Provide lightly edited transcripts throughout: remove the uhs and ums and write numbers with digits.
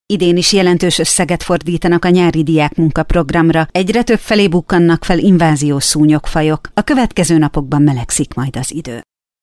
Idén is jelentős összeget fordítanak a nyári diákmunkaprogramra, egyre több felé bukkannak fel inváziós szúnyogfajok, a következő napokban melegszik majd az idő.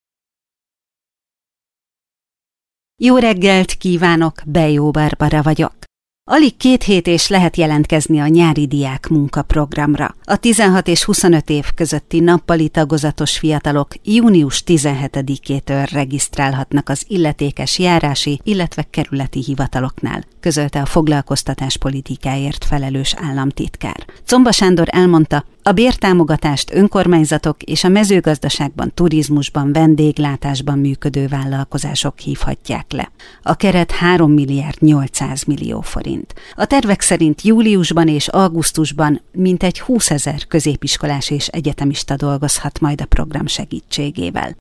Jó reggelt kívánok, Bejó Barbara vagyok. Alig 2 hét és lehet jelentkezni a nyári diákmunkaprogramra. A 16 és 25 év közötti nappali tagozatos fiatalok június 17-től regisztrálhatnak az illetékes járási, illetve kerületi hivataloknál, közölte a foglalkoztatáspolitikáért felelős államtitkár. Czomba Sándor elmondta, a bértámogatást önkormányzatok és a mezőgazdaságban, turizmusban, vendéglátásban működő vállalkozások hívhatják le. A keret 3 milliárd 800 millió forint. A tervek szerint júliusban és augusztusban mintegy 20 000 középiskolás és egyetemista dolgozhat majd a program segítségével.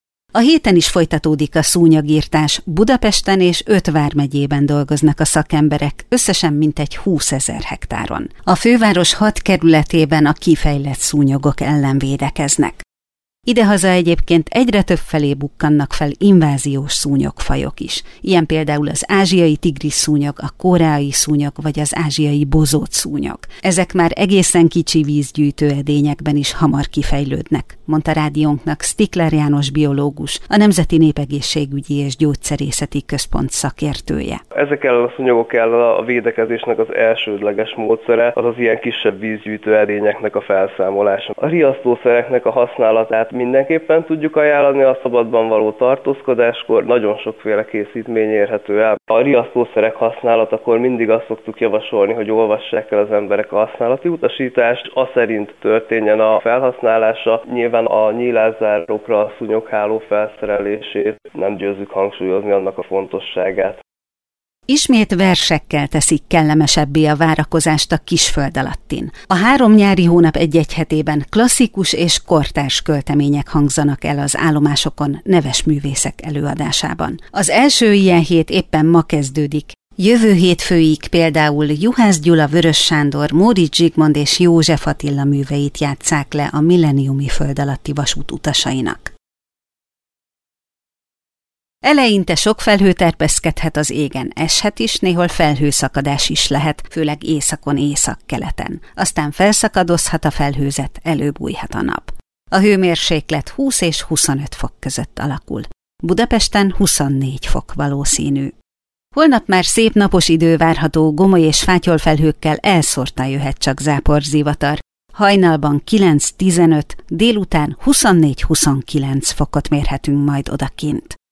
A héten is folytatódik a szúnyogírtás, Budapesten és 5 vármegyében dolgoznak a szakemberek, összesen mintegy 20 000 hektáron. A főváros 6 kerületében a kifejlett szúnyogok ellen védekeznek. Idehaza egyébként egyre több felé bukkannak fel inváziós szúnyogfajok is. Ilyen például az ázsiai tigrisszúnyog, a koreai szúnyog vagy az ázsiai bozótszúnyog. Ezek már egészen kicsi vízgyűjtő edényekben is hamar kifejlődnek, mondta rádiónknak Stikler János biológus, a Nemzeti Népegészségügyi és Gyógyszerészeti Központ szakértője. Ezek ellen a szúnyogok ellen a védekezésnek az elsődleges módszere az az ilyen kisebb vízgyűjtő edényeknek a felszámolása. A riasztószereknek a használatát mindenképpen tudjuk ajánlani a szabadban való tartózkodáskor, nagyon sokféle készítmény érhető el. A riasztószerek használatakor mindig azt szoktuk javasolni, hogy olvassák el az emberek a használati utasítást, az szerint történjen a felhasználása. Nyilván a nyílászárókra a szúnyogháló felszerelését nem győzzük hangsúlyozni annak a fontosságát. Ismét versekkel teszik kellemesebbé a várakozást a kisföld alattin. A 3 nyári hónap egy-egy hetében klasszikus és kortárs költemények hangzanak el az állomásokon neves művészek előadásában. Az első ilyen hét éppen ma kezdődik. Jövő hétfőig például Juhász Gyula, Vörös Sándor, Móricz Zsigmond és József Attila műveit játsszák le a milleniumi föld alatti vasút utasainak. Eleinte sok felhő terpeszkedhet az égen, eshet is, néhol felhőszakadás is lehet, főleg északon, északkeleten. Aztán felszakadozhat a felhőzet, előbújhat a nap. A hőmérséklet 20 és 25 fok között alakul. Budapesten 24 fok valószínű. Holnap már szép napos idő várható, gomoly és fátyolfelhőkkel elszórtan jöhet csak záporzivatar. Hajnalban 9-15, délután 24-29 fokot mérhetünk majd odakint.